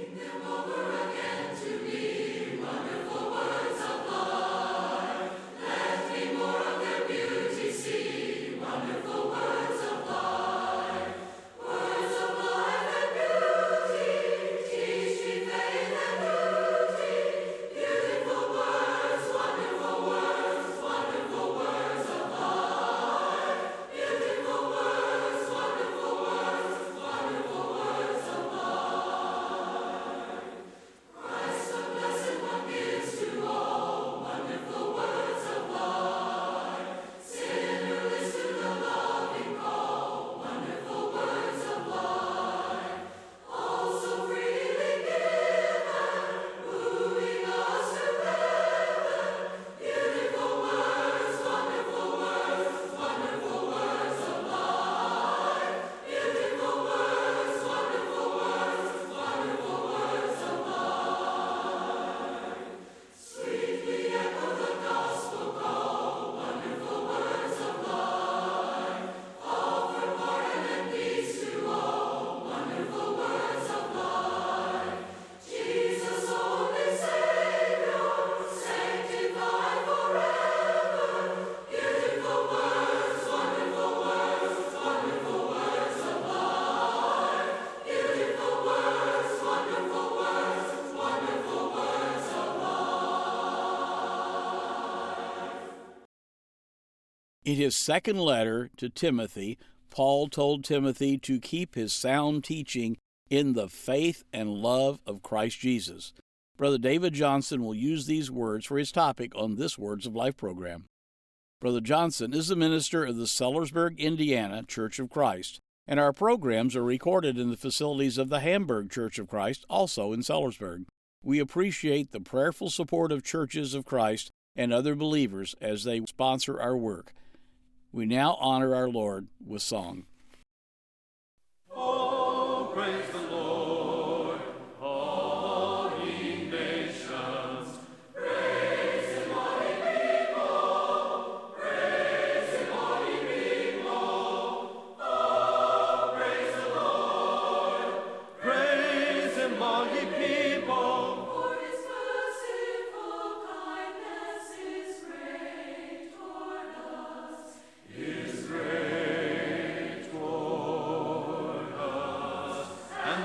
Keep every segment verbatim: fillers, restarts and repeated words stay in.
In his second letter to Timothy, Paul told Timothy to keep his sound teaching in the faith and love of Christ Jesus. Brother David Johnson will use these words for his topic on this Words of Life program. Brother Johnson is the minister of the Sellersburg, Indiana Church of Christ, and our programs are recorded in the facilities of the Hamburg Church of Christ, also in Sellersburg. We appreciate the prayerful support of churches of Christ and other believers as they sponsor our work. We now honor our Lord with song. Oh, praise the Lord, all ye nations. Praise him, all ye people. Praise him, all ye people. Oh, praise the Lord. Praise him, all ye people. For his merciful kindness is great toward us. Is great toward us, and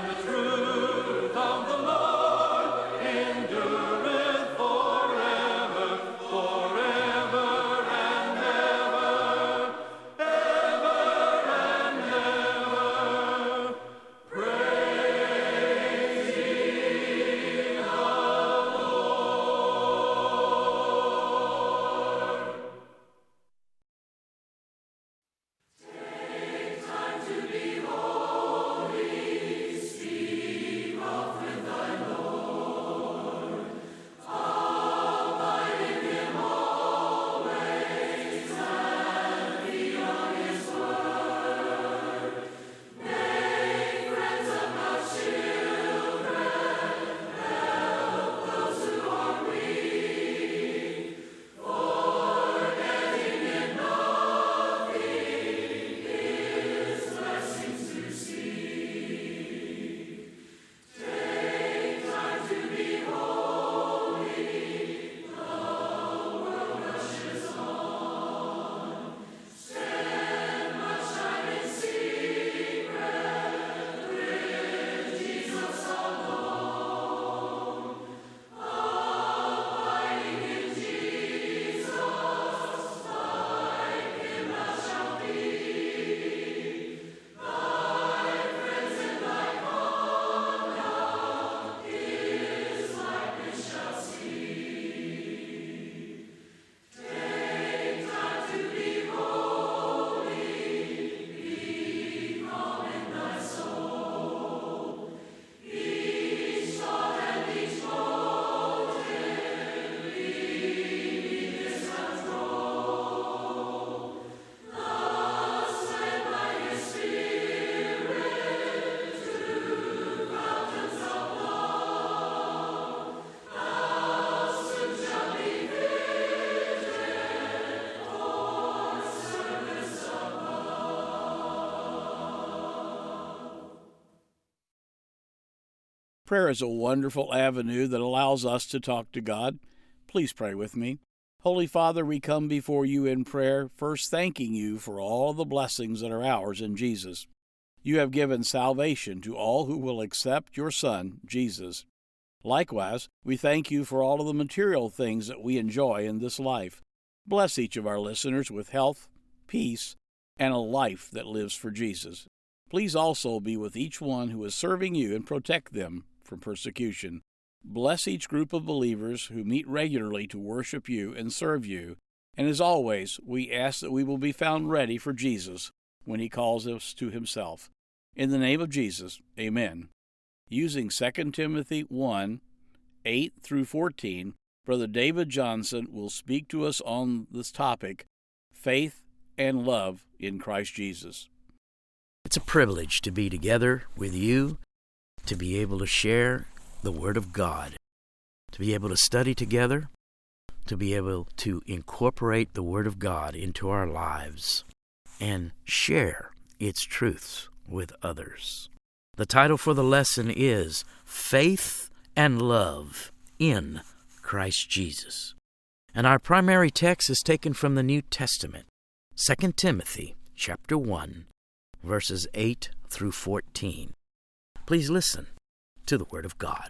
Prayer is a wonderful avenue that allows us to talk to God. Please pray with me. Holy Father, we come before you in prayer, first thanking you for all the blessings that are ours in Jesus. You have given salvation to all who will accept your Son, Jesus. Likewise, we thank you for all of the material things that we enjoy in this life. Bless each of our listeners with health, peace, and a life that lives for Jesus. Please also be with each one who is serving you and protect them from persecution. Bless each group of believers who meet regularly to worship you and serve you. And as always, we ask that we will be found ready for Jesus when he calls us to himself. In the name of Jesus, amen. Using Second Timothy one, eight through fourteen, Brother David Johnson will speak to us on this topic, faith and love in Christ Jesus. It's a privilege to be together with you, to be able to share the Word of God, to be able to study together, to be able to incorporate the Word of God into our lives and share its truths with others. The title for the lesson is Faith and Love in Christ Jesus. And our primary text is taken from the New Testament, Second Timothy chapter one, verses eight through fourteen. Please listen to the Word of God.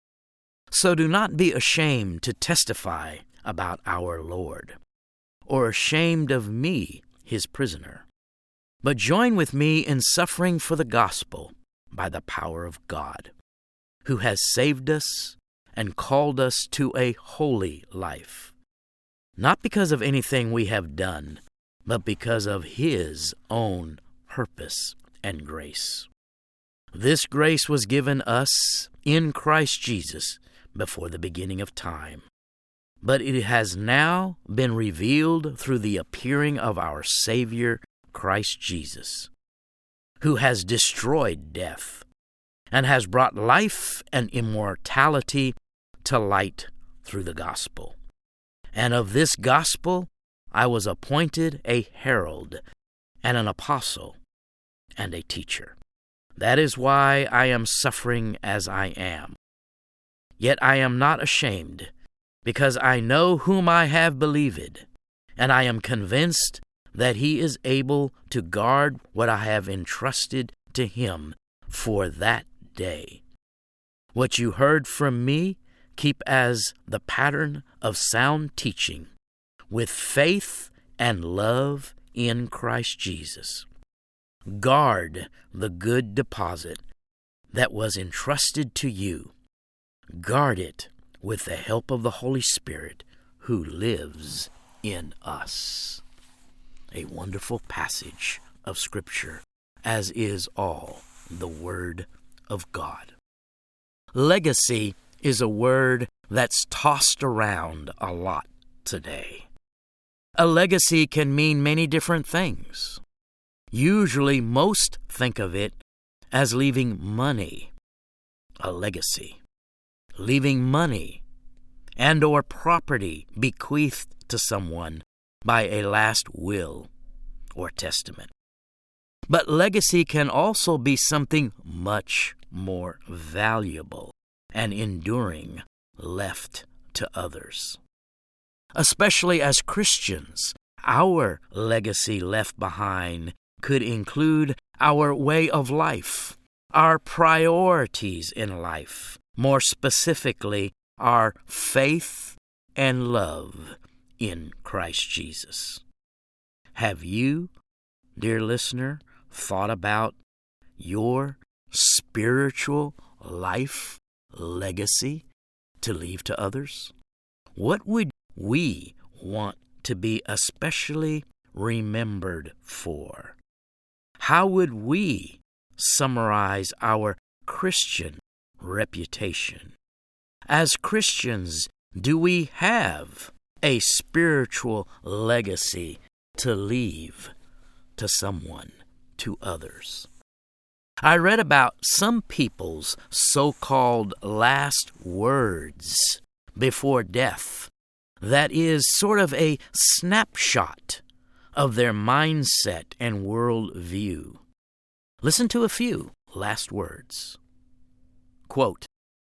So do not be ashamed to testify about our Lord, or ashamed of me, his prisoner, but join with me in suffering for the gospel by the power of God, who has saved us and called us to a holy life, not because of anything we have done, but because of his own purpose and grace. This grace was given us in Christ Jesus before the beginning of time, but it has now been revealed through the appearing of our Savior, Christ Jesus, who has destroyed death and has brought life and immortality to light through the gospel. And of this gospel I was appointed a herald and an apostle and a teacher. That is why I am suffering as I am. Yet I am not ashamed, because I know whom I have believed, and I am convinced that he is able to guard what I have entrusted to him for that day. What you heard from me, keep as the pattern of sound teaching, with faith and love in Christ Jesus. Guard the good deposit that was entrusted to you. Guard it with the help of the Holy Spirit who lives in us. A wonderful passage of Scripture, as is all the Word of God. Legacy is a word that's tossed around a lot today. A legacy can mean many different things. Usually, most think of it as leaving money, a legacy. Leaving money and or property bequeathed to someone by a last will or testament. But legacy can also be something much more valuable and enduring left to others. Especially as Christians, our legacy left behind could include our way of life, our priorities in life, more specifically, our faith and love in Christ Jesus. Have you, dear listener, thought about your spiritual life legacy to leave to others? What would we want to be especially remembered for? How would we summarize our Christian reputation? As Christians, do we have a spiritual legacy to leave to someone, to others? I read about some people's so-called last words before death. That is sort of a snapshot of their mindset and worldview. Listen to a few last words. Quote,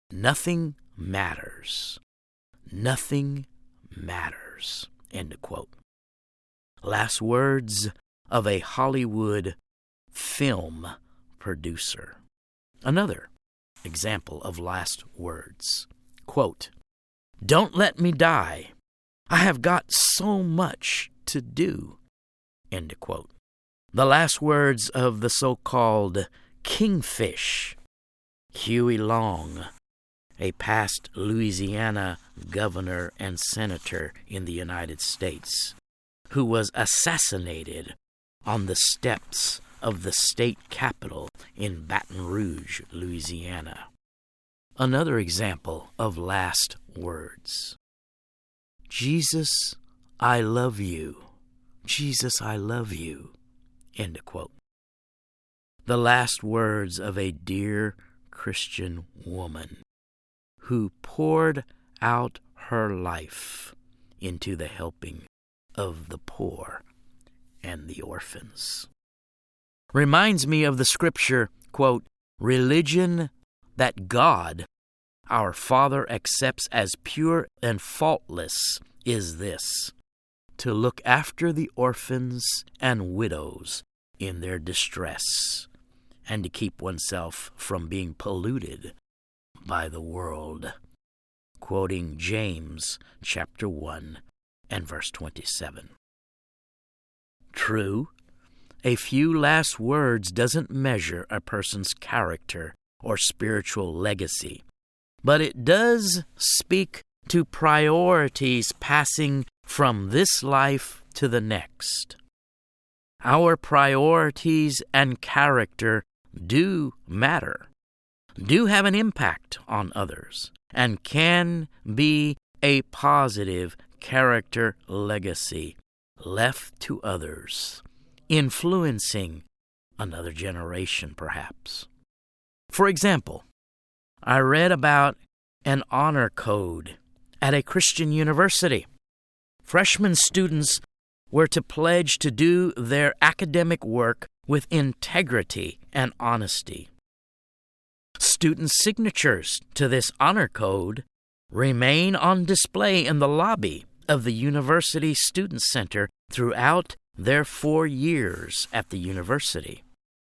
Nothing matters. Nothing matters. End of quote. Last words of a Hollywood film producer. Another example of last words. Quote, "Don't let me die. I have got so much to do." End of quote. The last words of the so-called Kingfish, Huey Long, a past Louisiana governor and senator in the United States, who was assassinated on the steps of the state capitol in Baton Rouge, Louisiana. Another example of last words. "Jesus, I love you. Jesus, I love you." End of quote. The last words of a dear Christian woman who poured out her life into the helping of the poor and the orphans. Reminds me of the scripture, quote, "Religion that God, our Father, accepts as pure and faultless is this, to look after the orphans and widows in their distress, and to keep oneself from being polluted by the world." Quoting James chapter one and verse twenty-seven. True, a few last words doesn't measure a person's character or spiritual legacy, but it does speak to priorities passing from this life to the next. Our priorities and character do matter, do have an impact on others, and can be a positive character legacy left to others, influencing another generation perhaps. For example, I read about an honor code at a Christian university. Freshman students were to pledge to do their academic work with integrity and honesty. Student signatures to this honor code remain on display in the lobby of the University Student Center throughout their four years at the university.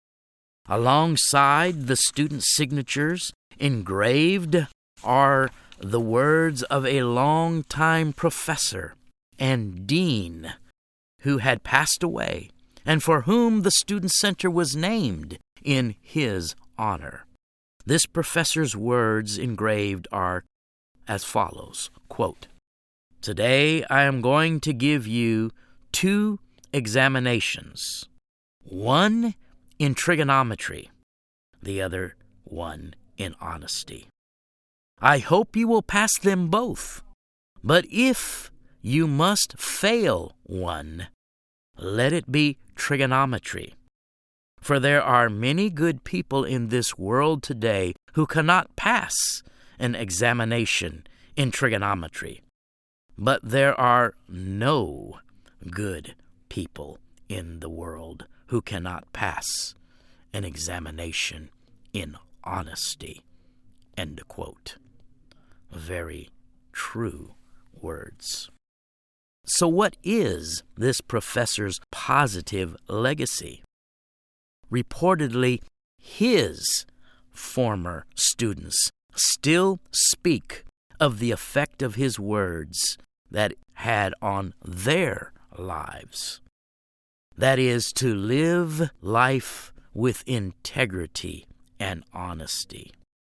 Alongside the student signatures, engraved are the words of a longtime professor and dean who had passed away and for whom the Student Center was named in his honor. This professor's words engraved are as follows, quote, "Today I am going to give you two examinations, one in trigonometry, the other one in honesty. I hope you will pass them both, but if you must fail one, let it be trigonometry. For there are many good people in this world today who cannot pass an examination in trigonometry, but there are no good people in the world who cannot pass an examination in honesty." End of quote. Very true words. So what is this professor's positive legacy? Reportedly, his former students still speak of the effect of his words that had on their lives. That is, to live life with integrity and honesty.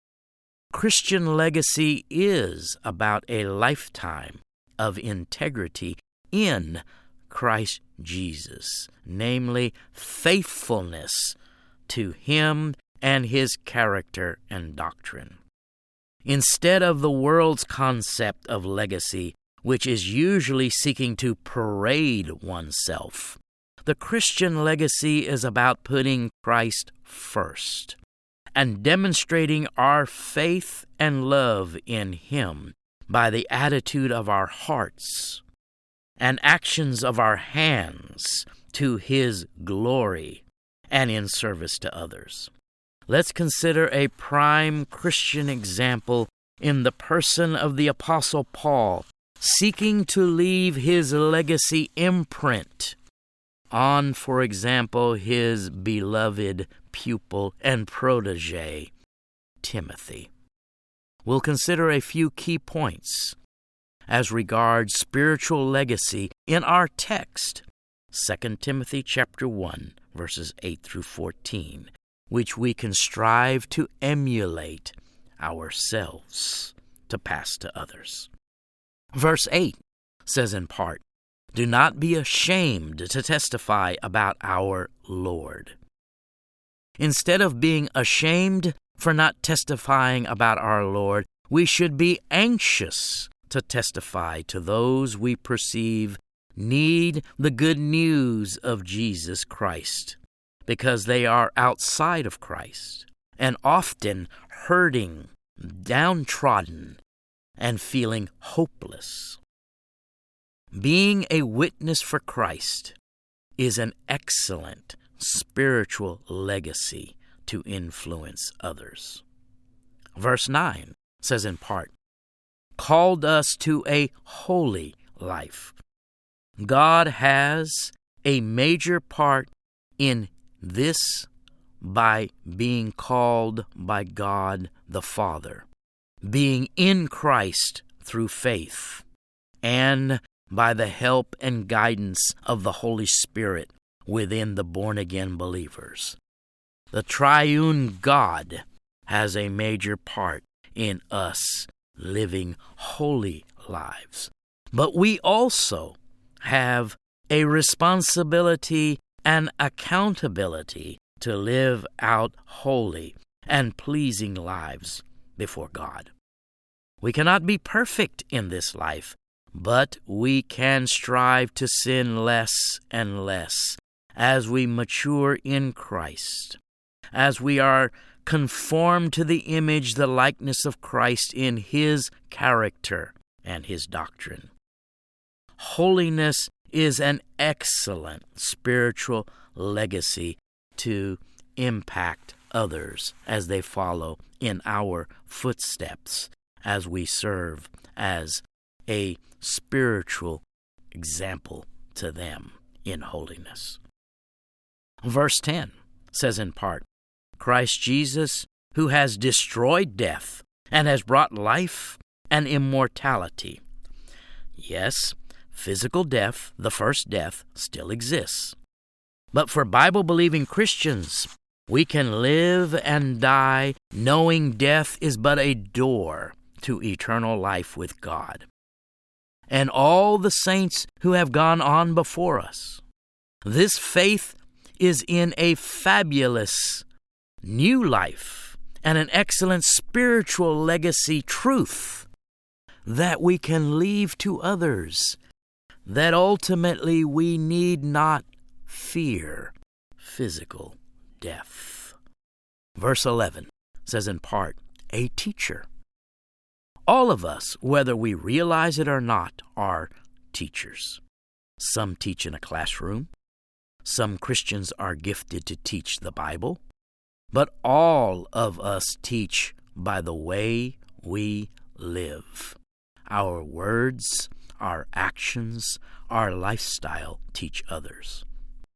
Christian legacy is about a lifetime of integrity in Christ Jesus, namely faithfulness to Him and His character and doctrine. Instead of the world's concept of legacy, which is usually seeking to parade oneself, the Christian legacy is about putting Christ first and demonstrating our faith and love in Him by the attitude of our hearts and actions of our hands to His glory and in service to others. Let's consider a prime Christian example in the person of the Apostle Paul, seeking to leave his legacy imprint on, for example, his beloved pupil and protege, Timothy. We'll consider a few key points as regards spiritual legacy in our text, Second Timothy chapter one, verses eight through fourteen, which we can strive to emulate ourselves to pass to others. Verse eight says in part, "Do not be ashamed to testify about our Lord." Instead of being ashamed for not testifying about our Lord, we should be anxious to testify to those we perceive need the good news of Jesus Christ, because they are outside of Christ and often hurting, downtrodden, and feeling hopeless. Being a witness for Christ is an excellent spiritual legacy to influence others. Verse nine says in part, "Called us to a holy life." God has a major part in this by being called by God the Father, being in Christ through faith, and by the help and guidance of the Holy Spirit within the born-again believers. The triune God has a major part in us living holy lives. But we also have a responsibility and accountability to live out holy and pleasing lives before God. We cannot be perfect in this life, but we can strive to sin less and less as we mature in Christ, as we are conformed to the image, the likeness of Christ in His character and His doctrine. Holiness is an excellent spiritual legacy to impact others as they follow in our footsteps, as we serve as a spiritual example to them in holiness. Verse ten says in part, "Christ Jesus, who has destroyed death and has brought life and immortality." Yes, physical death, the first death, still exists. But for Bible-believing Christians, we can live and die knowing death is but a door to eternal life with God. And all the saints who have gone on before us, this faith is in a fabulous new life and an excellent spiritual legacy truth that we can leave to others, that ultimately we need not fear physical death. Verse eleven says in part, "A teacher." All of us, whether we realize it or not, are teachers. Some teach in a classroom. Some Christians are gifted to teach the Bible. But all of us teach by the way we live. Our words, our actions, our lifestyle teach others.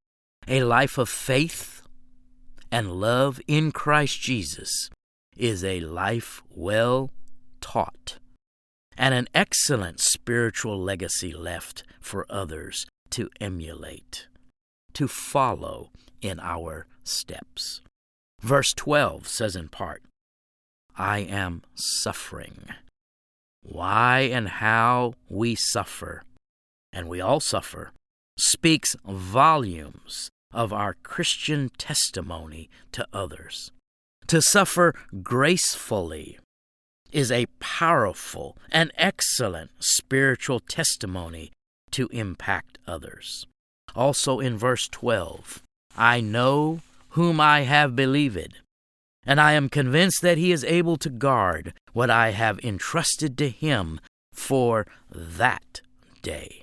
A life of faith and love in Christ Jesus is a life well taught and an excellent spiritual legacy left for others to emulate, to follow in our steps. Verse twelve says in part, "I am suffering." Why and how we suffer, and we all suffer, speaks volumes of our Christian testimony to others. To suffer gracefully is a powerful and excellent spiritual testimony to impact others. Also in verse twelve, "I know whom I have believed, and I am convinced that he is able to guard what I have entrusted to him for that day."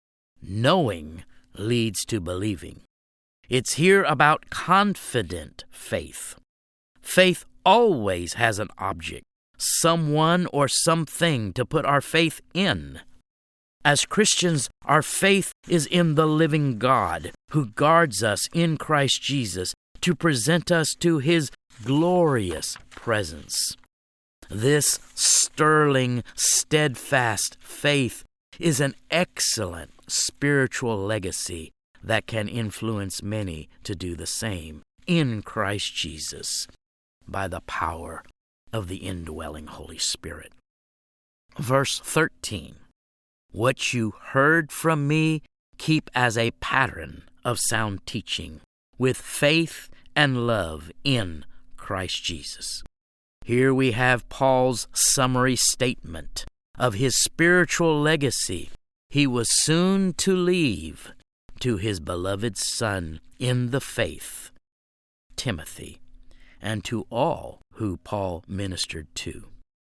Knowing leads to believing. It's here about confident faith. Faith always has an object, someone or something to put our faith in. As Christians, our faith is in the living God who guards us in Christ Jesus to present us to His glorious presence. This sterling, steadfast faith is an excellent spiritual legacy that can influence many to do the same in Christ Jesus by the power of the indwelling Holy Spirit. Verse thirteen, what you heard from me, keep as a pattern of sound teaching, with faith and love in Christ Jesus. Here we have Paul's summary statement of his spiritual legacy he was soon to leave to his beloved son in the faith, Timothy, and to all who Paul ministered to.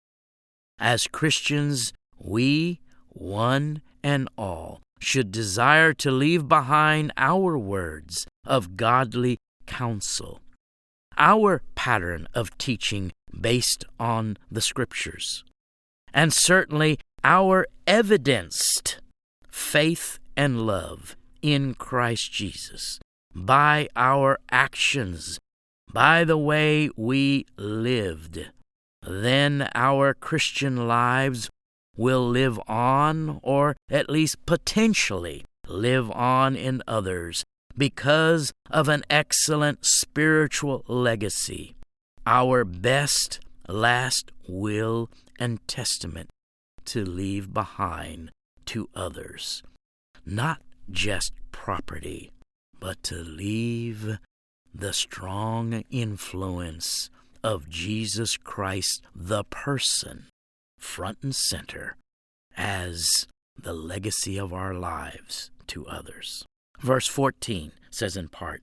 As Christians, we, one and all, should desire to leave behind our words of godly counsel, our pattern of teaching based on the Scriptures, and certainly our evidenced faith and love in Christ Jesus by our actions, by the way we lived. Then our Christian lives will live on, or at least potentially live on in others, because of an excellent spiritual legacy, our best last will and testament to leave behind to others. Not just property, but to leave the strong influence of Jesus Christ, the person, front and center, as the legacy of our lives to others. Verse fourteen says in part,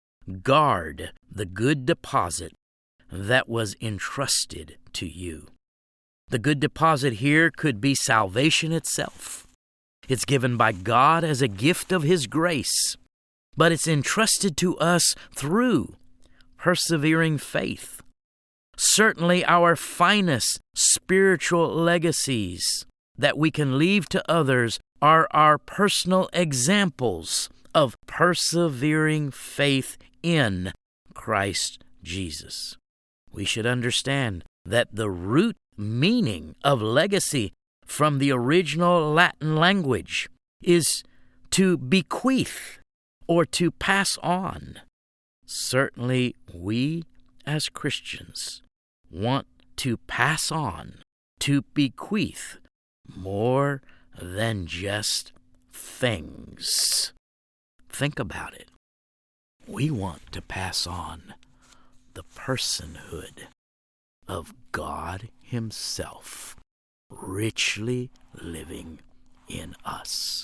guard the good deposit that was entrusted to you. The good deposit here could be salvation itself. It's given by God as a gift of His grace, but it's entrusted to us through persevering faith. Certainly our finest spiritual legacies that we can leave to others are our personal examples of persevering faith in Christ Jesus. We should understand that the root meaning of legacy from the original Latin language is to bequeath or to pass on. Certainly we as Christians want to pass on, to bequeath more than just things. Think about it. We want to pass on the personhood of God Himself, richly living in us.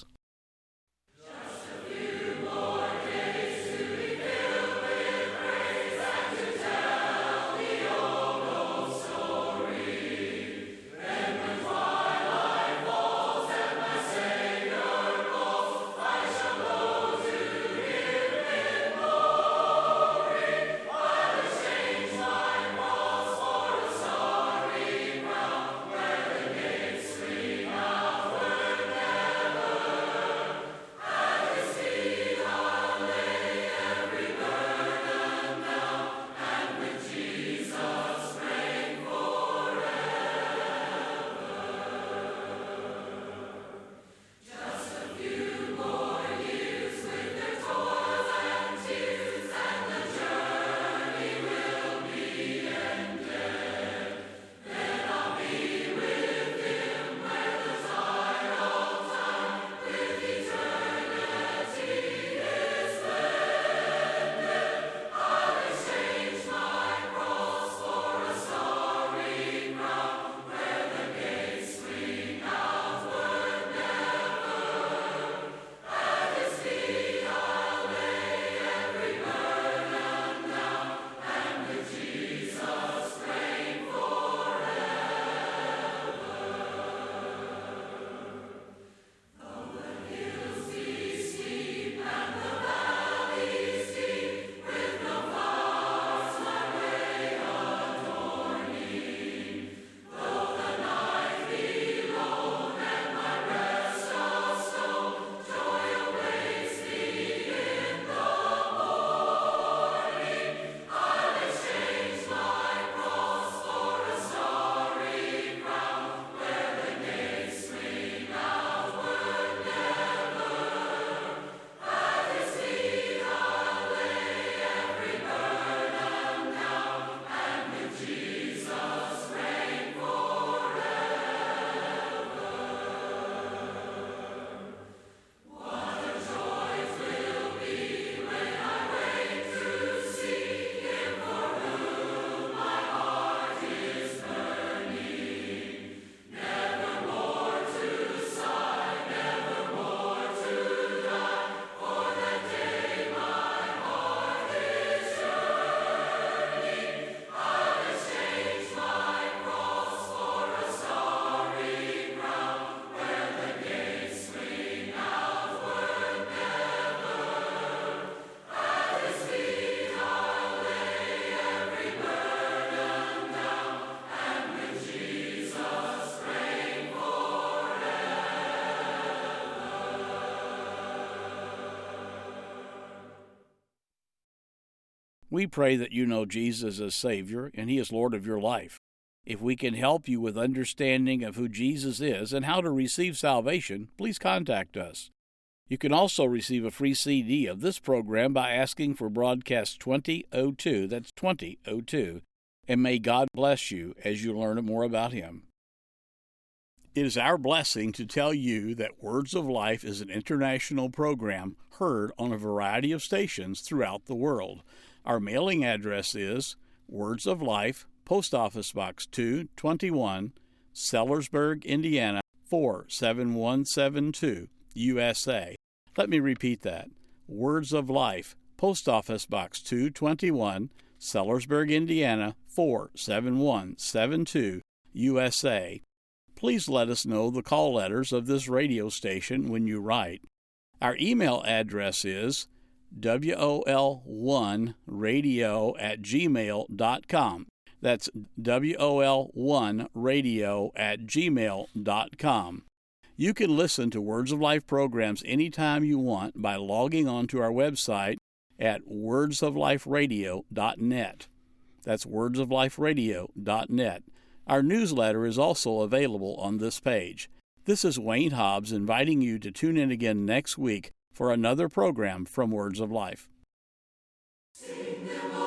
We pray that you know Jesus as Savior and He is Lord of your life. If we can help you with understanding of who Jesus is and how to receive salvation, please contact us. You can also receive a free C D of this program by asking for broadcast twenty oh two, that's twenty oh two, and may God bless you as you learn more about Him. It is our blessing to tell you that Words of Life is an international program heard on a variety of stations throughout the world. Our mailing address is Words of Life, Post Office Box two twenty-one, Sellersburg, Indiana, four seven one seven two, U S A. Let me repeat that. Words of Life, Post Office Box two twenty-one, Sellersburg, Indiana, four seven one seven two, U S A. Please let us know the call letters of this radio station when you write. Our email address is W O L one radio at gmail dot com. That's W O L one radio at gmail dot com. You can listen to Words of Life programs anytime you want by logging on to our website at words of life radio dot net. That's words of life radio dot net. Our newsletter is also available on this page. This is Wayne Hobbs inviting you to tune in again next week for another program from Words of Life. Sing them